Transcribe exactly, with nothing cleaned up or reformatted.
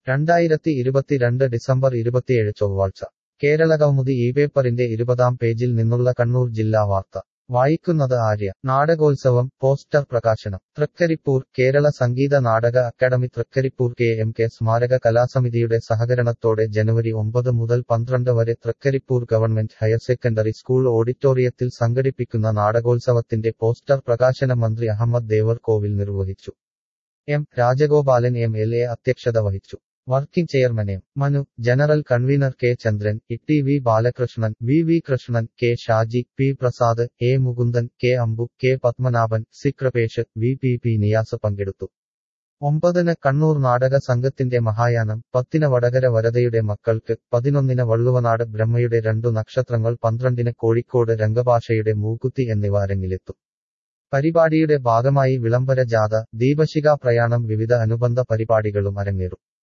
രണ്ടായിരത്തി ഇരുപത്തിരണ്ട് ഡിസംബർ ഇരുപത്തിയേഴ് ചൊവ്വാഴ്ച കേരളകൗമുദി ഈ പേപ്പറിന്റെ ഇരുപതാം പേജിൽ നിന്നുള്ള കണ്ണൂർ ജില്ലാ വാർത്ത വായിക്കുന്നത് ആര്യ. നാടകോത്സവം പോസ്റ്റർ പ്രകാശനം Trikaripur Kerala Sangeetha Nataka academy Trikaripur K M K സ്മാരക കലാസമിതിയുടെ സഹകരണത്തോടെ ജനുവരി ഒമ്പത് മുതൽ പന്ത്രണ്ട് വരെ Trikaripur government higher secondary school ഓഡിറ്റോറിയത്തിൽ സംഘടിപ്പിക്കുന്ന നാടകോത്സവത്തിന്റെ പോസ്റ്റർ പ്രകാശനം മന്ത്രി അഹമ്മദ് ദേവർകോവിൽ നിർവഹിച്ചു. M Rajagopalan M L A അധ്യക്ഷത വഹിച്ചു. Working chairman M Manu, general convener K Chandran, E T V Balakrishnan, V V Krishnan, K Shaji, P Prasad, A Mukundan, K Ambu, K Padmanabhan, C Kripesh, V P P Niyas പങ്കെടുത്തു. ഒമ്പതിന് കണ്ണൂർ നാടക സംഘത്തിന്റെ മഹായാനം, പത്തിന് വടകര വരദയുടെ മക്കൾക്ക്, പതിനൊന്നിന് വള്ളുവനാട് ബ്രഹ്മയുടെ രണ്ടു നക്ഷത്രങ്ങൾ, പന്ത്രണ്ടിന് കോഴിക്കോട് രംഗഭാഷയുടെ മൂക്കുത്തി എന്നിവ അരങ്ങിലെത്തും. പരിപാടിയുടെ ഭാഗമായി വിളംബര ജാഥ, ദീപശിഖാ പ്രയാണം, വിവിധ അനുബന്ധ പരിപാടികളും അരങ്ങേറും.